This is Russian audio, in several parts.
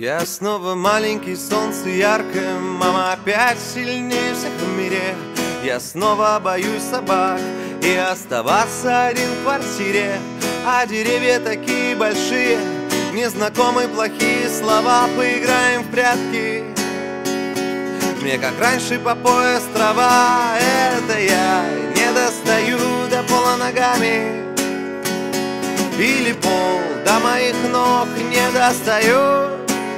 Я снова маленький, солнце яркое, мама опять сильнее всех в мире. Я снова боюсь собак и оставаться один в квартире. А деревья такие большие, незнакомые плохие слова. Поиграем в прятки, мне как раньше по пояс трава. Это я не достаю до пола ногами, или пол до моих ног не достаю.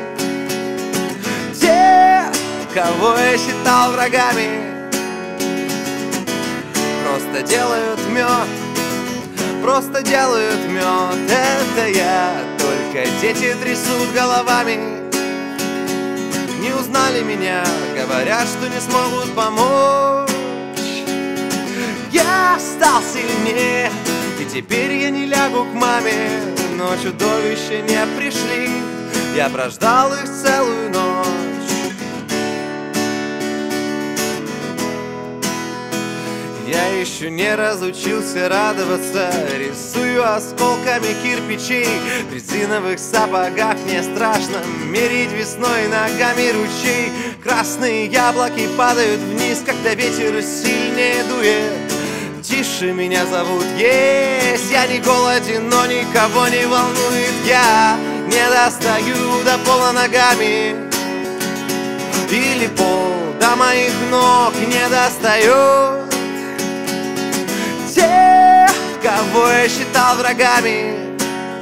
Те, кого я считал врагами, просто делают мед, просто делают мед. Это я, только дети трясут головами. Не узнали меня, говорят, что не смогут помочь. Я стал сильнее, и теперь я не лягу к маме. Но чудовища не пришли, я прождал их целую ночь. Я еще не разучился радоваться, рисую осколками кирпичей. В резиновых сапогах не страшно мерить весной ногами ручей. Красные яблоки падают вниз, когда ветер сильнее дует. Тише, меня зовут есть, я не голоден, но никого не волнует. Я не достаю до пола ногами, или пол до моих ног не достает. Те, кого я считал врагами,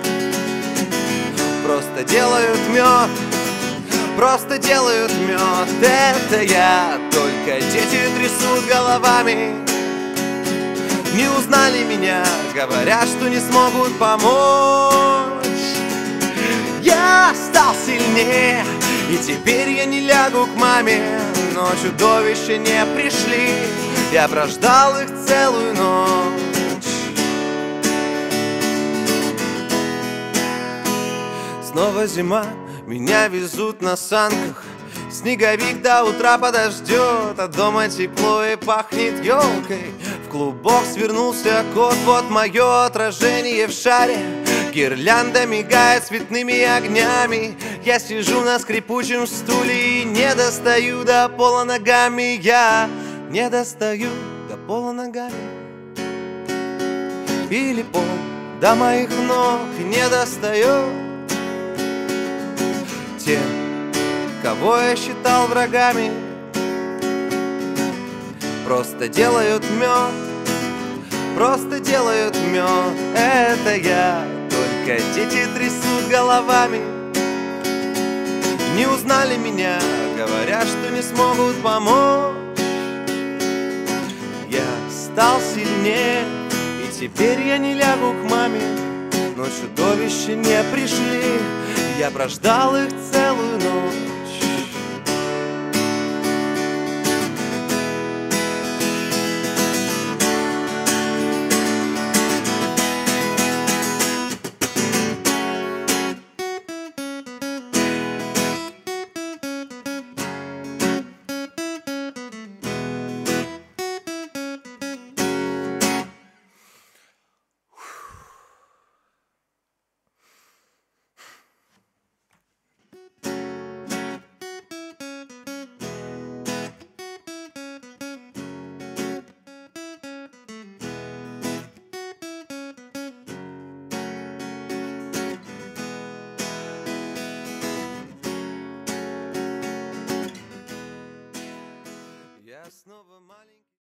просто делают мед, просто делают мед. Это я, только дети трясут головами. Не узнали меня, говорят, что не смогут помочь. Я стал сильнее, и теперь я не лягу к маме. Но чудовища не пришли, я прождал их целую ночь. Снова зима, меня везут на санках. Снеговик до утра подождет, а дома тепло и пахнет елкой. В клубок свернулся кот, вот мое отражение в шаре. Гирлянда мигает цветными огнями. Я сижу на скрипучем стуле и не достаю до пола ногами. Я не достаю до пола ногами, или пол до моих ног не достает. Те, кого я считал врагами, просто делают мед, просто делают мед. Это я, только дети трясут головами. Не узнали меня, говорят, что не смогут помочь. Я стал сильнее, и теперь я не лягу к маме. Но чудовища не пришли, я прождал их целую ночь. Я снова